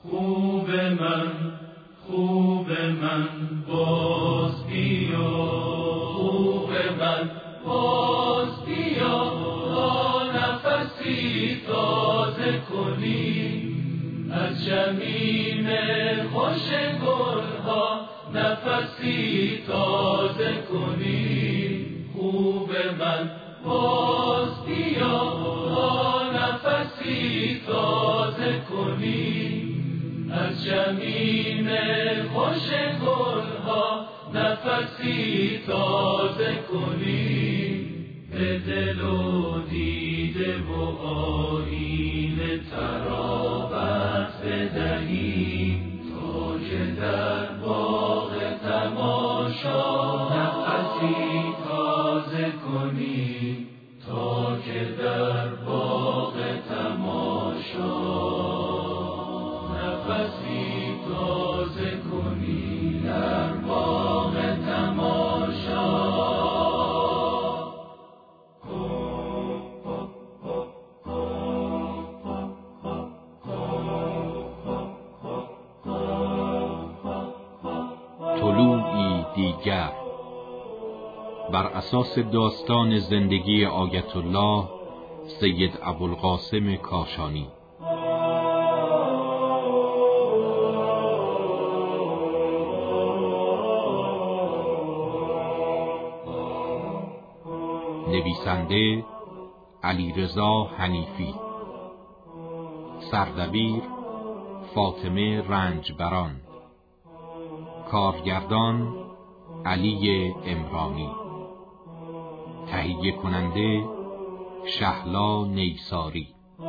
خوب من باز بیا، خوب من باز بیا، تا نفسی تازه کنی از جمیم خوش گلها، نفسی تازه کنی. خوب من باز بیا، تا نفسی تازه کنی از جمیم خوش گلها، نفسی تازه کنی. به دل و دیده و آیینه ترابت بدهی، تا که در باغ تماشا نفسی تازه کنی، تا که در باغ تماشا نفسی تازه کنی، در باغ تماشا. طلوعی دیگر بر اساس داستان زندگی آیت الله سید ابوالقاسم کاشانی. نویسنده علیرضا حنیفی، سردبیر فاطمه رنجبران، کارگردان علی امرانی، تهیه کننده شهلا نیساری.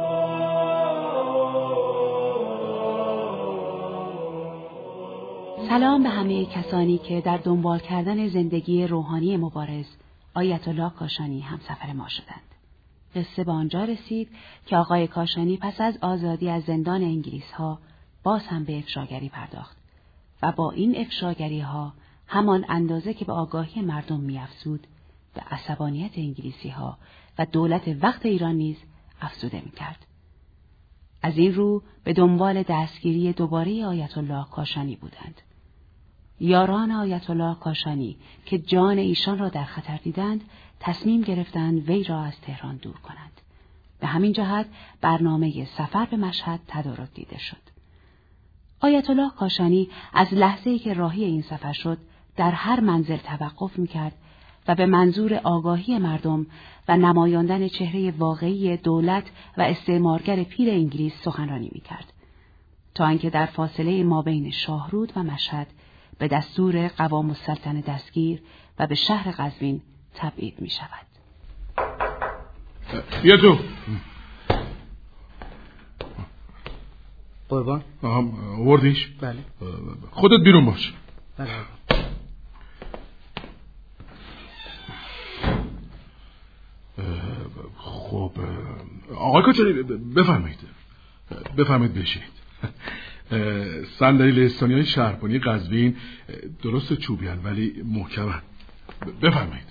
سلام به همه کسانی که در دنبال کردن زندگی روحانی مبارز آیت الله کاشانی همسفر ما شدند. قصه به آنجا رسید که آقای کاشانی پس از آزادی از زندان انگلیس‌ها باز هم به افشاگری پرداخت و با این افشاگری‌ها همان اندازه که به آگاهی مردم می‌افزود، به عصبانیت انگلیسی‌ها و دولت وقت ایران نیز افزوده می‌کرد. از این رو به دنبال دستگیری دوباره آیت الله کاشانی بودند. یاران آیت الله کاشانی که جان ایشان را در خطر دیدند، تصمیم گرفتند وی را از تهران دور کنند. به همین جهت برنامه سفر به مشهد تدارک دیده شد. آیت الله کاشانی از لحظه‌ای که راهی این سفر شد، در هر منزل توقف می‌کرد و به منظور آگاهی مردم و نمایاندن چهره واقعی دولت و استعمارگر پیر انگلیس سخنرانی می‌کرد، تا اینکه در فاصله مابین شاهرود و مشهد به دستور قوام السلطنه دستگیر و به شهر قزوین تبعید می‌شود. بیا تو. قربان؟ آوردیش؟ بله. خودت بیرون باش. بله. خب آقای کاچانی بفرمایید بشینید. صندلی استانیای شهربانی قزوین درست چوبیان ولی محکمن. بفرمایید.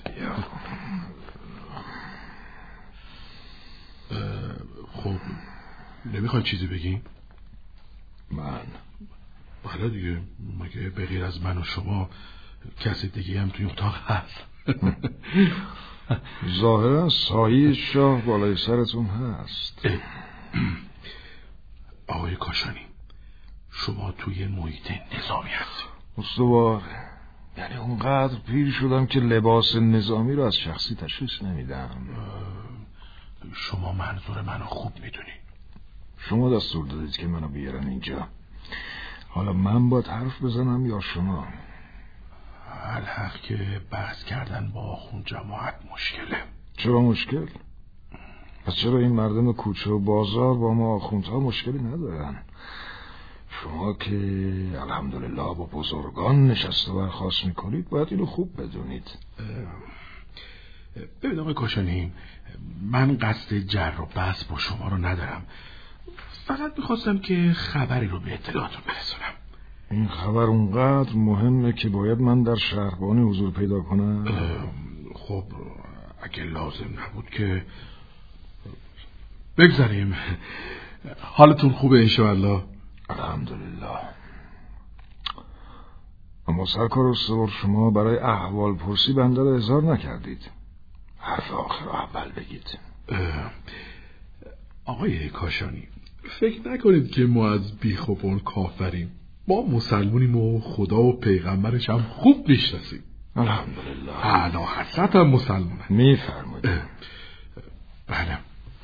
خب نمیخوای چیزی بگیم؟ من؟ بله دیگه، مگه به غیر از من و شما کسی دیگه هم توی اتاق هست؟ ظاهرا سایه شاه بالای سرتون هست. آقای کاشانی، شما توی محیط نظامی هستید. استوار، یعنی اونقدر پیر شدم که لباس نظامی رو از شخصی تشخیص نمیدم. شما منظور منو خوب میدونی. شما دستور دادید که منو بیارن اینجا. حالا من باید حرف بزنم یا شما؟ الحق که بحث کردن با آخوند جماعت مشکله. چرا مشکل؟ پس چرا این مردم کوچه و بازار با ما آخوندها مشکلی ندارن؟ شما که الحمدلله با بزرگان نشست و برخاست میکنید باید اینو خوب بدونید. ببین آقای کاشانی، من قصد جر و بحث با شما رو ندارم. فقط میخواستم که خبری رو به اطلاعاتون برسونم. این خبر اونقدر مهمه که باید من در شهربانی حضور پیدا کنم؟ خب اگه لازم نبود که بگذاریم. حالتون خوبه انشاءالله؟ الحمدلله. اما سرکار استوار، شما برای احوال پرسی بنده را اظهار نکردید. حرف آخر اول بگید. آقای کاشانی، فکر نکنید که ما از بیخ و بن کافریم. ما مسلمونیم و خدا و پیغمبرش هم خوب میشناسیم. الحمدلله. اعلی حضرت هم مسلمونه. میفرمایید. بله.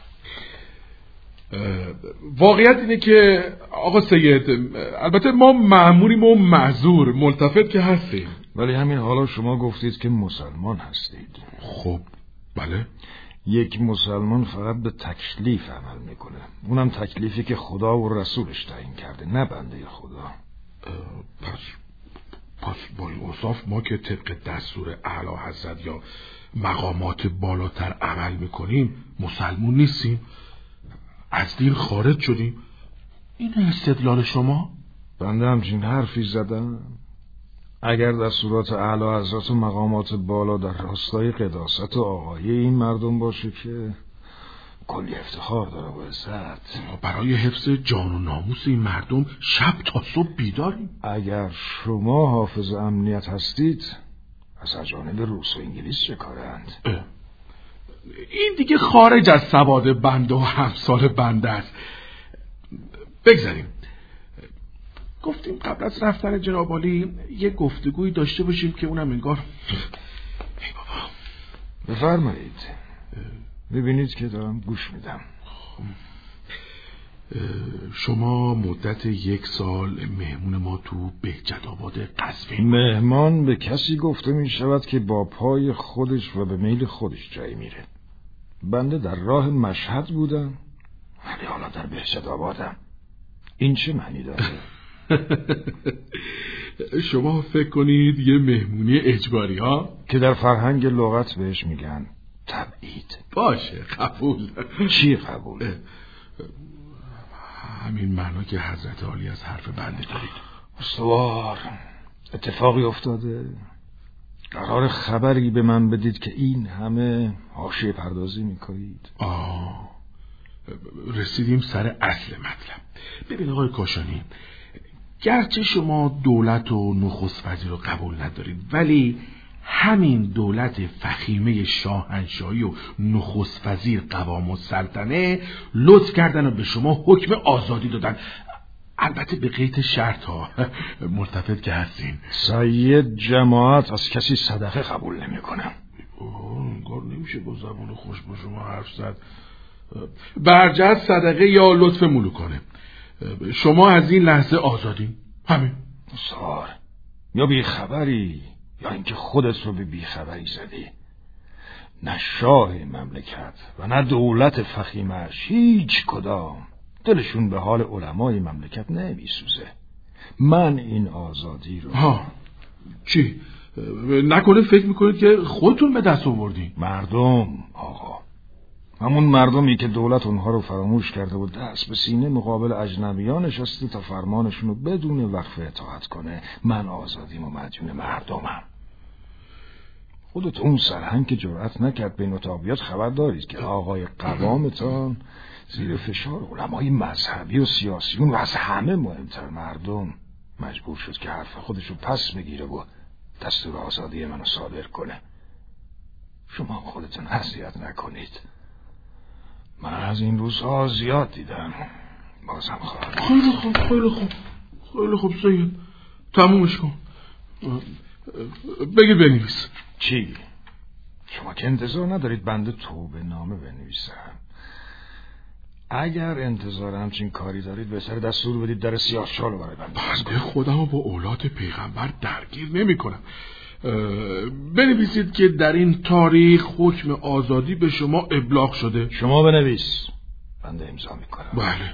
واقعیت اینه که آقا سید، البته ما مأموریم و معذور، ملتفت که هستیم، ولی همین حالا شما گفتید که مسلمان هستید. خب بله. یک مسلمان فقط به تکلیف عمل میکنه، اونم تکلیفی که خدا و رسولش تعیین کرده، نه بنده خدا. پس با اوصاف ما که طبق دستور اعلی حضرت یا مقامات بالاتر عمل میکنیم مسلمون نیستیم، از دین خارج شدیم. این استدلال شما؟ بنده همچین حرفی زدم؟ اگر دستورات اعلی حضرت و مقامات بالا در راستای قداست و آقایی این مردم باشه که کلی افتخار داره و عزت. ما برای حفظ جان و ناموس این مردم شب تا صبح بیداریم. اگر شما حافظ امنیت هستید، از اجانب روس و انگلیس چه کارند؟ این دیگه خارج از سواد بنده و همسال بنده است. بگذاریم. گفتیم قبل از رفتن جناب عالی یه گفتگویی داشته باشیم که اونم انگار. ای بابا. بفرمایید. ببینید که دارم گوش میدم. شما مدت 1 سال مهمون ما تو بهجت‌آباد قزوین. مهمان به کسی گفته می شود که با پای خودش و به میل خودش جایی میره. بنده در راه مشهد بودم، ولی حالا در بهجت‌آبادم. این چه معنی داره؟ شما فکر کنید یه مهمونی اجباری ها که در فرهنگ لغت بهش میگن تبعید. باشه قبول. چی قبول؟ همین معنا که حضرت عالی از حرف بنده دارید. استوار، اتفاقی افتاده؟ قرار خبری به من بدید که این همه حاشیه پردازی میکنید؟ رسیدیم سر اصل مطلب. ببین آقای کاشانی، گرچه شما دولت و نخست وزیر رو قبول ندارید، ولی همین دولت فخیمه شاهنشاهی و نخست وزیر قوام السلطنه لطف کردن و به شما حکم آزادی دادن، البته به قید شرط ها. ملتفت که هستین. سید جماعت از کسی صدقه قبول نمی کنم. انگار نمیشه با زبان خوش با شما حرف زد. برجت صدقه یا لطف ملوکانه. شما از این لحظه آزادین. همین. سار، یا بیخبری یا اینکه خودت رو به بیخبری زدی. نه شاه مملکت و نه دولت فخیمش، هیچ کدام دلشون به حال علمای مملکت نمیسوزه. من این آزادی رو چی؟ نکنه فکر میکنید که خودتون به دست آوردین؟ مردم آقا، همون مردمی که دولت اونها رو فراموش کرده و دست به سینه مقابل اجنبیان نشسته تا فرمانشون رو بدون وقفه اطاعت کنه. من آزادیم و مدیون مردمم. خودت اون سرهنگ که جرأت نکرد به این اتاقیات خبر دارید که آقای قوامتان زیر فشار علمای مذهبی و سیاسیون و از همه مهمتر مردم مجبور شد که حرف خودشو پس بگیره و دستور آزادی منو صادر کنه. شما خودتون اذیت نکنید. من از این روزها زیاد دیدم. بازم خواهد. خیلی خوب سید، تمومش کن. بگی بنویس. چی؟ شما که انتظار ندارید بنده توبه نامه بنویسم. اگر انتظار همچین کاری دارید بهتر دستور بدید در سیاه‌چال برای بنده خودمو با اولاد پیغمبر درگیر نمی کنم. بنویسید که در این تاریخ حکم آزادی به شما ابلاغ شده. شما بنویس، بنده امضا میکنم. بله.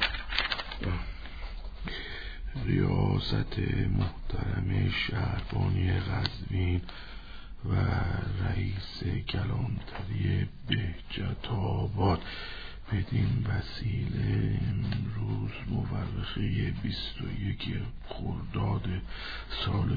ریاست محترم شهربانی قزوین و رئیس کلانتری بهجت‌آباد بدین وسیله امروز مورخه 21 خرداد سال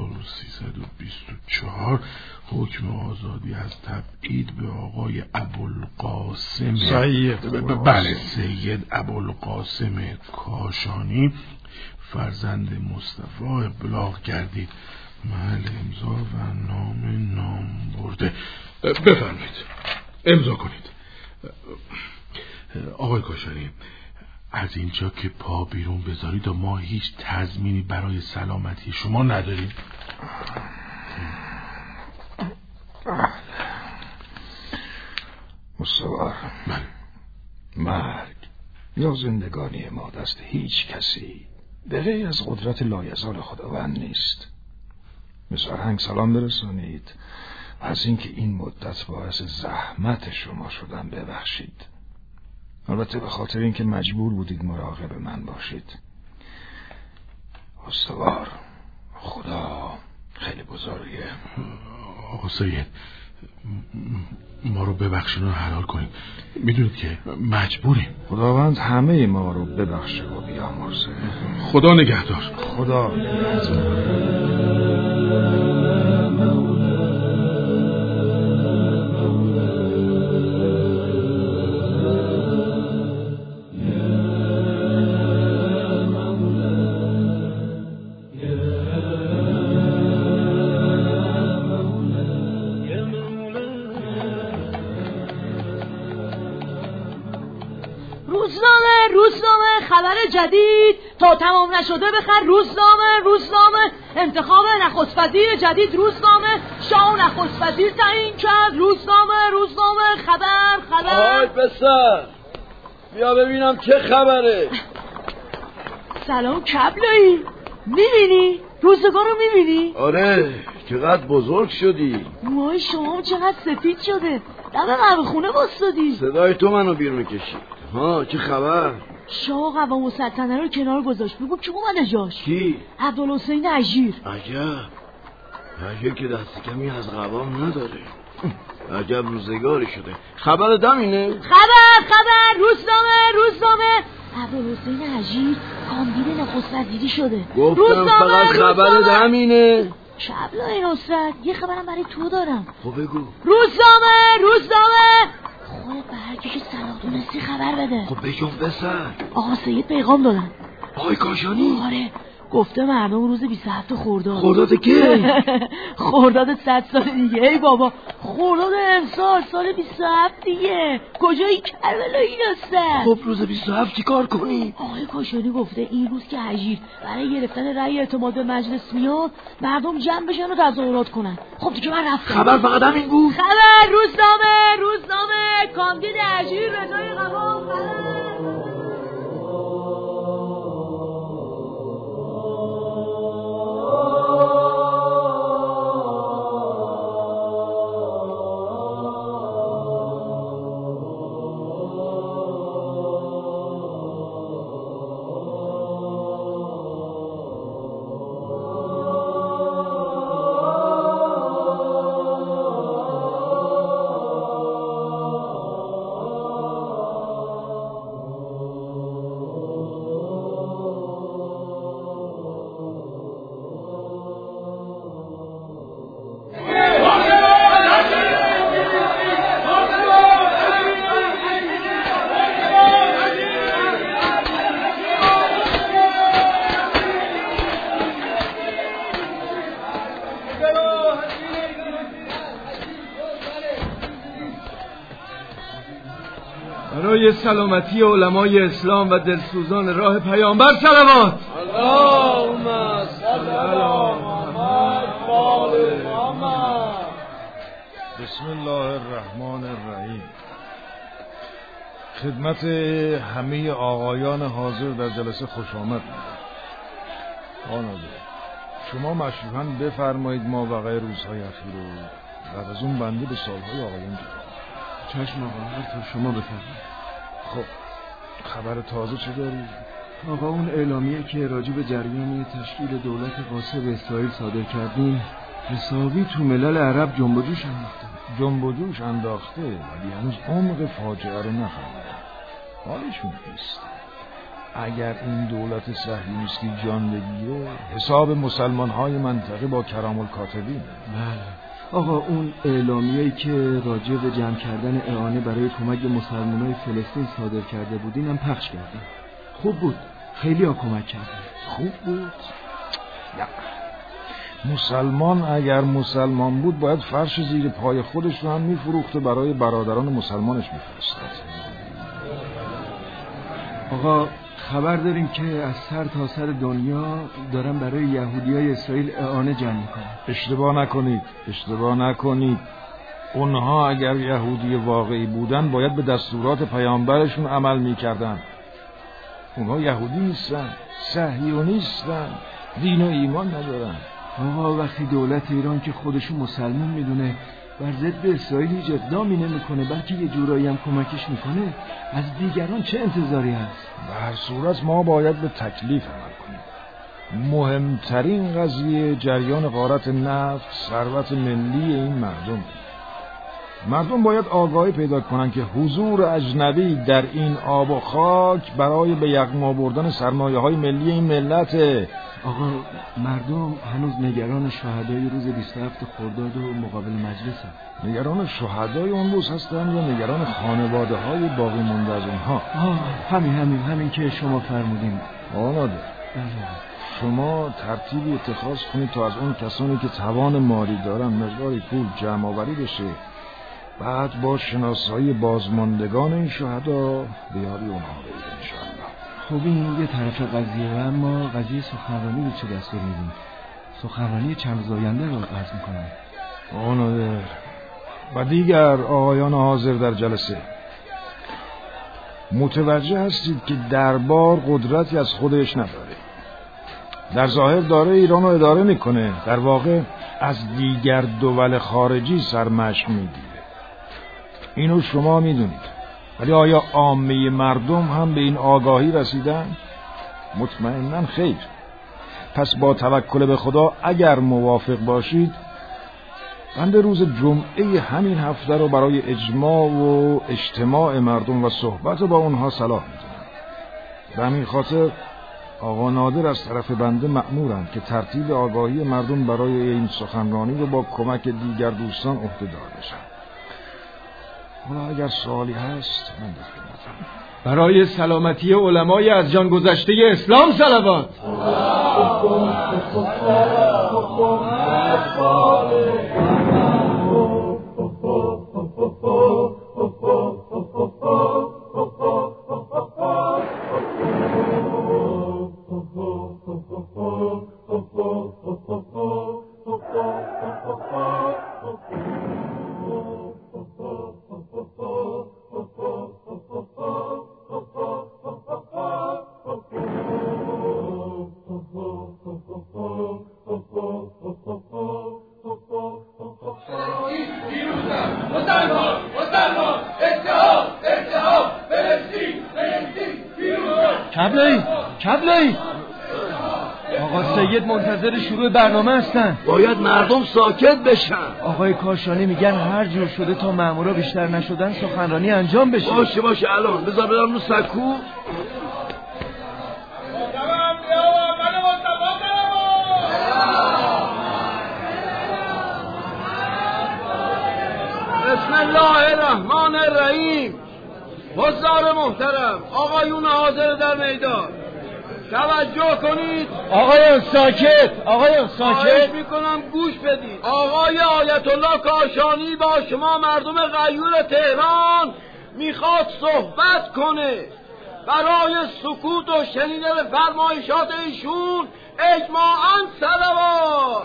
1324 حکم آزادی از تبعید به آقای ابوالقاسم سید بله سید ابوالقاسم کاشانی فرزند مصطفی ابلاغ کردید. محل امضا و نام برده. بفرمایید امضا کنید. آقای کاشانی، از اینجا که پا بیرون بذارید و ما هیچ تضمینی برای سلامتی شما نداریم. مصور، مرگ یا زندگانی ما دست هیچ کسی به غیر از قدرت لایزال خداوند نیست. به سرهنگ سلام برسانید و از اینکه این مدت باعث زحمت شما شدم ببخشید. البته به خاطر اینکه مجبور بودید مراقب من باشید. استوار، خدا خیلی بزرگه. آقا سید، ما رو ببخشید و حلال کنید. میدونید که مجبوریم. خداوند همه ما رو ببخشه و بیامرزه. خدا نگهدار. خدا نگهدار. روزنامه خبر جدید تا تمام نشده بخر. روزنامه انتخاب نخست وزیر جدید. روزنامه شاه نخست وزیر تعیین کرد. روزنامه خبر. آهای پسر، بیا ببینم چه خبره. سلام کبلایی، میبینی؟ روزگار رو میبینی؟ آره، چقدر بزرگ شدی. موهای شما چقدر سفید شده. دم قهوه خونه واسطادی. صدای تو منو بیرون کشید. ها، چه خبر؟ شاه قوام السلطنه رو کنار گذاشت. بگو کی اومده جاش؟ کی؟ عبدالحسین اژیر. عجب که دست کمی از قوام نداره. عجب روزگاری شده. خبر دمینه؟ خبر. روزنامه عبدالحسین اژیر کاندید نخست وزیری شده. گفتم فقط خبر دمینه. شبلای نصرت، یه خبرم برای تو دارم. خب بگو. روزنامه خودت به هر کسی صلاح دونستی خبر بده. خب بگم پسر. آقا سید پیغام دادن. آقای کاشانی؟ آره، گفته مردم روز 27 خرداد. خرداد کی؟ خرداد 100 سال دیگه. ای بابا، خرداد امسال سال 27 دیگه. کجایی کربلایی نسته؟ خب روز 27 چی کار کنی؟ آقای کاشانی گفته این روز که اژیر برای گرفتن رأی اعتماد به مجلس میاد، مردم جمع بشن و تظاهرات کنن. خب دیگه من رفتم. خبر فقط همین بود؟ خبر. روزنامه کاندید اژیر به جای قوام. برای سلامتی علمای اسلام و دلسوزان راه پیامبر صلوات. اللهم صل علی محمد و آل محمد. بسم الله الرحمن الرحیم. خدمت همه آقایان حاضر در جلسه خوش آمد. خانواده شما مشروعاً بفرمایید ما وقایع روزهای اخیر رو بعد از اون بنده به سالهای آقایان جواب. چشم آقا، تا شما بفرمایید. خب خبر تازه چه داری؟ آقا اون اعلامیه که راجع به جریان تشکیل دولت غاصب اسرائیل صادر کردیم حسابی تو ملل عرب جنب و جوش انداخته. جنب و جوش انداخته ولی هنوز عمق فاجعه رو نفهمیدن. حالشون نیست. اگر این دولت صهیونیستی جان بگیره حساب مسلمان‌های منطقه با کرام الکاتبین. بله آقا، اون اعلامیه‌ای که راجع به جمع کردن اعانه برای کمک مسلمان‌های فلسطین صادر کرده بودین هم پخش کردیم. خوب بود، خیلی ها کمک کردن. خوب بود. مسلمان اگر مسلمان بود باید فرش زیر پای خودش رو هم میفروخته برای برادران مسلمانش میفرستاد. آقا خبر داریم که از سر تا سر دنیا دارن برای یهودیای اسرائیل اعانه جمع میکنن. اشتباه نکنید. اونها اگر یهودی واقعی بودن باید به دستورات پیامبرشون عمل میکردن. اونها یهودی نیستن، صهیونیستن، دین و ایمان ندارن. آقا وقتی دولت ایران که خودشو مسلمان میدونه بر ضد اسرائیل هیچ اقدامی نمیکنه بلکه یه جورایی هم کمکش میکنه، از دیگران چه انتظاری هست؟ به هر صورت ما باید به تکلیف عمل کنیم. مهمترین قضیه جریان غارت نفت، ثروت ملی این مردم باید آگاهی پیدا کنن که حضور اجنبی در این آب و خاک برای به یغما بردن سرمایه‌های ملی این ملته. آقا مردم هنوز نگران شهدای روز 27 خرداد و مقابل مجلس هست. نگران شهدای اون روز هستن یا نگران خانواده‌های باقی مونده از اونها؟ همین که شما فرمودین. آناده شما ترتیبی اتخاذ کنید تا از اون کسانی که توان مالی دارن مقداری پول جمع آوری بشه، بعد با شناسایی بازماندگان این شهدا بیاری اونها برید انشاءالله. خب این یه طرف قضیه و اما قضیه سخنرانی رو چه دستور میدیم؟ سخنرانی چند روز آینده رو عرض میکنم. آناده و دیگر آقایان حاضر در جلسه، متوجه هستید که دربار قدرتی از خودش نداره. در ظاهر داره ایران رو اداره میکنه، در واقع از دیگر دول خارجی سرمشق میگیره. اینو شما میدونید، ولی آیا عامه مردم هم به این آگاهی رسیدن؟ مطمئناً خیر. پس با توکل به خدا اگر موافق باشید بنده روز جمعه همین هفته رو برای اجماع و اجتماع مردم و صحبت با اونها صلاح میدونم. به همین خاطر آقا نادر از طرف بنده مأمورند که ترتیب آگاهی مردم برای این سخنرانی رو با کمک دیگر دوستان عهده‌دار بشن. حالا اگر سوالی هست من در خدمتم. برای سلامتی علمای از جان گذشته اسلام صلوات. کبله‌ای آقا سید منتظر شروع برنامه هستن. باید مردم ساکت بشن. آقای کاشانی میگن هر جور شده تا مامورا بیشتر نشدن سخنرانی انجام بشه. باشه الان بذار برم رو سکو. بسم الله الرحمن الرحیم. حضار محترم، آقایون حاضر در میدان توجه کنید. آقایان ساکت میکنم گوش بدید. آقای آیت الله کاشانی با شما مردم غیور تهران میخواد صحبت کنه. برای سکوت و شنیدن فرمایشات ایشون اجماعاً صلوات.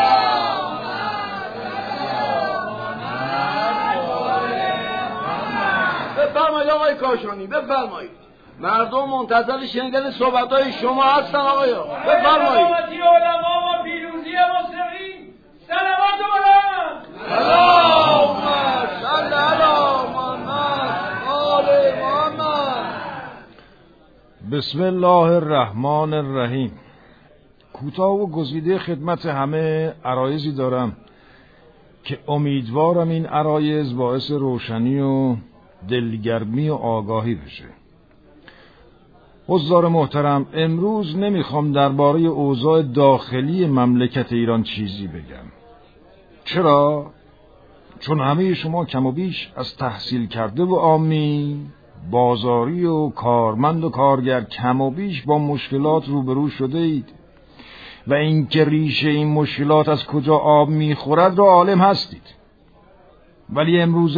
بفرمایید آقای کاشانی، بفرمایید. مردم منتظر شنیدن صحبت‌های شما هستن آقایان. بفرمایید. سلامتی علما و پیروزی مسلمین. صلوات بلند. اللهم صل علی محمد آل محمد. بسم الله الرحمن الرحیم. کوتاه و گزیده خدمت همه عرایضی دارم که امیدوارم این عرایض باعث روشنی و دلگرمی و آگاهی بشه. حضار محترم، امروز نمیخوام درباره اوضاع داخلی مملکت ایران چیزی بگم. چرا؟ چون همه شما کم و بیش از تحصیل کرده و عامی بازاری و کارمند و کارگر کم و بیش با مشکلات روبرو شده اید و اینکه ریشه این مشکلات از کجا آب میخورد را عالم هستید. ولی امروز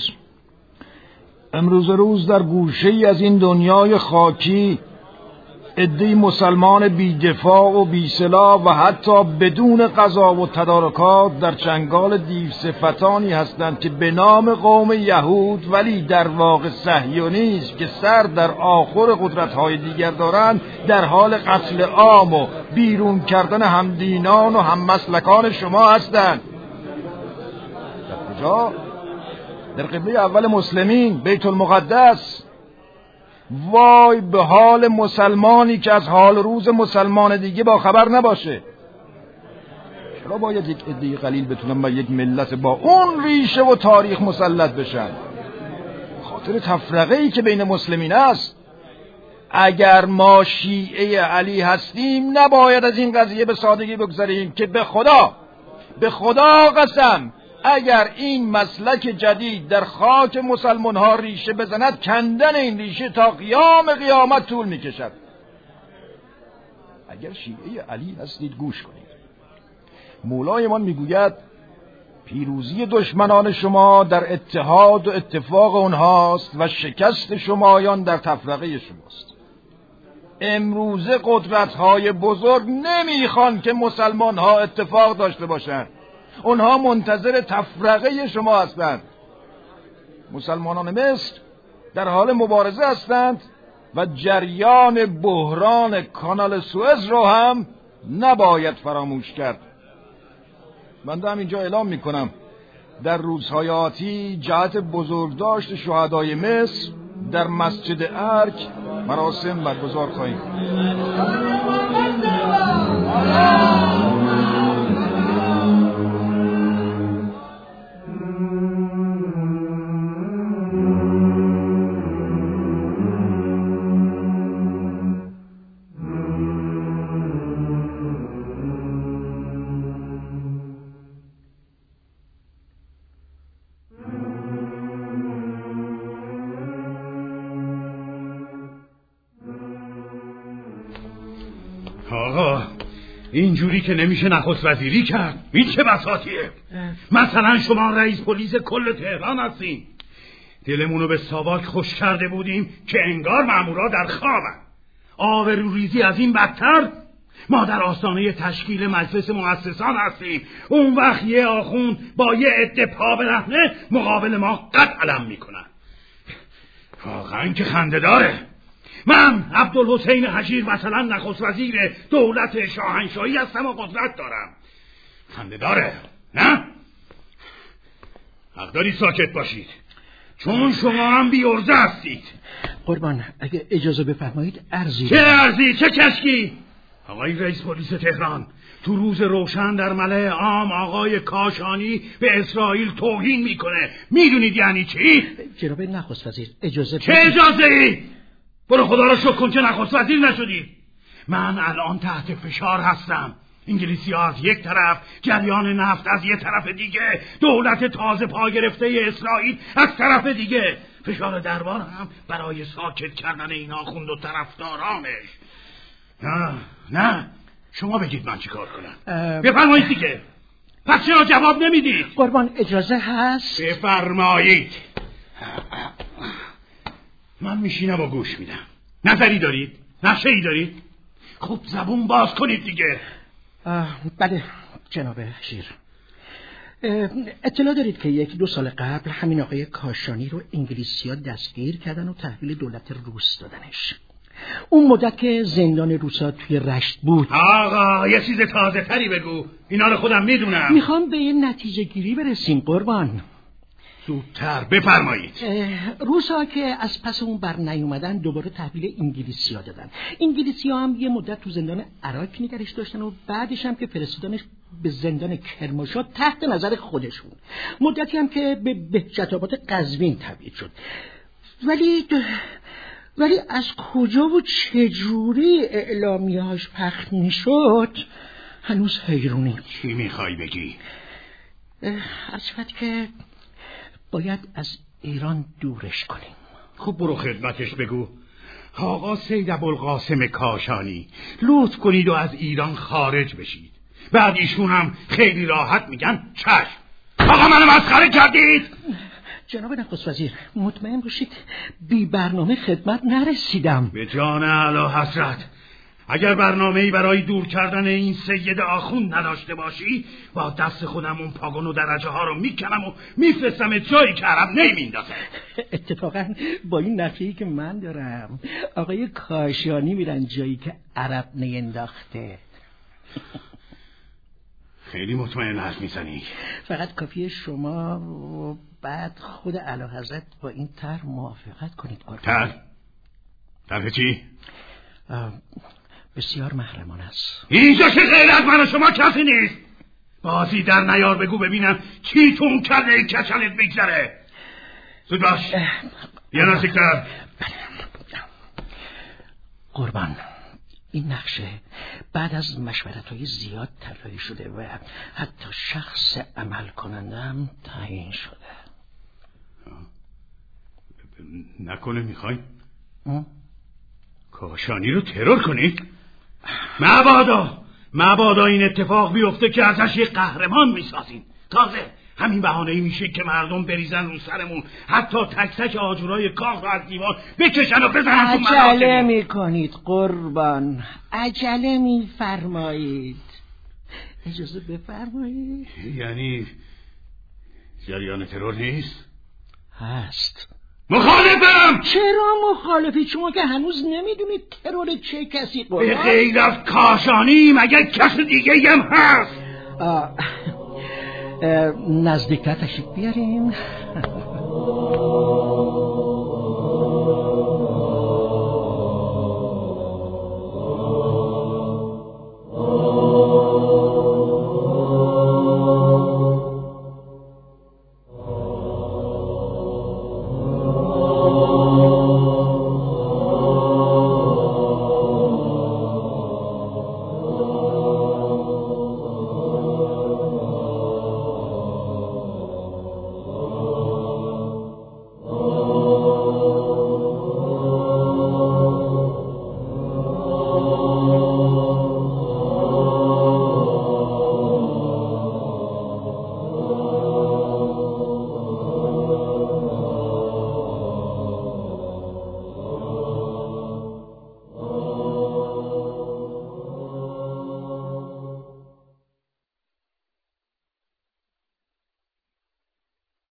روز در گوشه‌ای از این دنیای خاکی عده‌ای مسلمان بی‌دفاع و بی‌سلاح و حتی بدون غذا و تدارکات در چنگال دیوصفتانی هستند که به نام قوم یهود ولی در واقع صهیونیست که سر در آخر قدرت‌های دیگر دارند در حال قتل عام و بیرون کردن همدینان و هممسلکان شما هستند. در کجا؟ در قبله اول مسلمین، بیت المقدس. وای به حال مسلمانی که از حال روز مسلمان دیگه با خبر نباشه. چرا باید یک عده قلیل بتونن با یک ملت با اون ریشه و تاریخ مسلط بشن؟ خاطر تفرقه‌ای که بین مسلمین است. اگر ما شیعه علی هستیم نباید از این قضیه به سادگی بگذاریم که به خدا قسم اگر این مسلک جدید در خاک مسلمان ها ریشه بزند کندن این ریشه تا قیامت طول میکشد. اگر شیعه علی هستید گوش کنید. مولایمان میگوید پیروزی دشمنان شما در اتحاد و اتفاق اونهاست و شکست شمایان در تفرقه شماست. امروزه قدرت‌های بزرگ نمیخوان که مسلمان ها اتفاق داشته باشند. اونها منتظر تفرقه شما هستند. مسلمانان مصر در حال مبارزه هستند و جریان بحران کانال سوئز رو هم نباید فراموش کرد. من هم اینجا اعلام میکنم در روزهای آتی جهت بزرگداشت شهدای مصر در مسجد ارک مراسم برگزار خواهیم. آقا اینجوری که نمیشه نخست وزیری کرد. این چه بساطیه؟ مثلا شما رئیس پلیس کل تهران هستین. دلمونو به ساواک خوش کرده بودیم که انگار مامورا در خوابن. آبروریزی از این بدتر. ما در آستانه تشکیل مجلس مؤسسان هستیم. اون وقت یه آخوند با یه عده پا برهنه مقابل ما قد علم میکنن. واقعا که خنده داره. من عبدالحسین حجیر مثلا نخست وزیر دولت شاهنشاهی هستم و قدرت دارم. خنده داره نه؟ حق دارید ساکت باشید چون شما هم بی‌عرضه هستید. قربان اگه اجازه بفرمایید عرضی. چه عرضی؟ چه کشکی؟ آقای رئیس پلیس تهران تو روز روشن در ملأ عام آقای کاشانی به اسرائیل توهین میکنه. میدونید یعنی چی؟ جناب نخست وزیر اجازه. چه اجازه ای؟ برو خدا رو شکر کن که نخست وزیر نشدی. من الان تحت فشار هستم. انگلیسی ها از یک طرف، جریان نفت از یک طرف دیگه، دولت تازه پا گرفته اسرائیل از طرف دیگه. فشار دربار هم برای ساکت کردن این آخوند و طرفدارانش. نه شما بگید من چی کار کنم. بفرمایید دیگه. پس چرا جواب نمیدید؟ قربان اجازه هست؟ بفرمایید. من میشینم و گوش میدم. نظری دارید؟ نقشه‌ای دارید؟ خب زبون باز کنید دیگه. بله جناب حجیر. اطلاع دارید که 1-2 سال قبل همین آقای کاشانی رو انگلیسی‌ها دستگیر کردن و تحویل دولت روس دادنش. اون مدت که زندان روسا توی رشت بود. آقا یه چیز تازه تری بگو. اینا رو خودم میدونم. میخوام به یه نتیجه گیری برسیم قربان. زودتر بفرمایید. روسا که از پس اون بر نیومدن دوباره تحویل انگلیسی‌ها دادن. انگلیسی‌ها هم یه مدت تو زندان عراق نگرش داشتن و بعدش هم که فرستادنش به زندان کرمانشاه تحت نظر خودشون. مدتی هم که به بهجت‌آباد قزوین تبعید شد. ولی از کجا و چجوری اعلامیه‌اش پخش میشد هنوز حیرونیم. چی میخوای بگی؟ از وقت که باید از ایران دورش کنیم. خب برو خدمتش بگو آقا سید ابوالقاسم کاشانی لطف کنید و از ایران خارج بشید. بعد ایشون هم خیلی راحت میگن چشم. آقا منو مسخره کردید؟ جناب نخست وزیر مطمئن باشید بی برنامه خدمت نرسیدم. به جان اعلی حضرت، اگر برنامه‌ای برای دور کردن این سید آخوند نداشته باشی با دست خودم اون پاگون و درجه ها رو میکنم و میفرستم جایی که عرب نمیندازه. اتفاقا با این نفیهی که من دارم آقای کاشانی میرن جایی که عرب نینداخته. خیلی مطمئن حرف میزنی. فقط کافیه شما و بعد خود اعلی حضرت با این طرح موافقت کنید. طرح چی؟ بسیار محرمانه است. اینجا که غیر از من و شما کسی نیست. بازی در نیار، بگو ببینم چی تو اون کله این کچلت بگذره. زود باش یه نزدیکتر. قربان، این نقشه بعد از مشورت‌های زیاد طراحی شده و حتی شخص عمل کنندم تعیین شده. نکنه میخوای کاشانی رو ترور کنی؟ مبادا این اتفاق بیفته که ازش یه قهرمان میسازین. تازه همین بهانه‌ای میشه که مردم بریزن رو سرمون، حتی تک تک آجرای کاخ رو از دیوار بکشن و بزنن تو مراسم. عجله میکنید قربان، عجله میفرمایید. اجازه بفرمایید. یعنی جریان ترور نیست؟ هست. مخالفم. چرا مخالفی؟ شما که هنوز نمیدونید ترور چه کسی قربان؟ به غیر از کاشانی مگه کس دیگه هم هست؟ نزدیکتر تشریف بیاریم.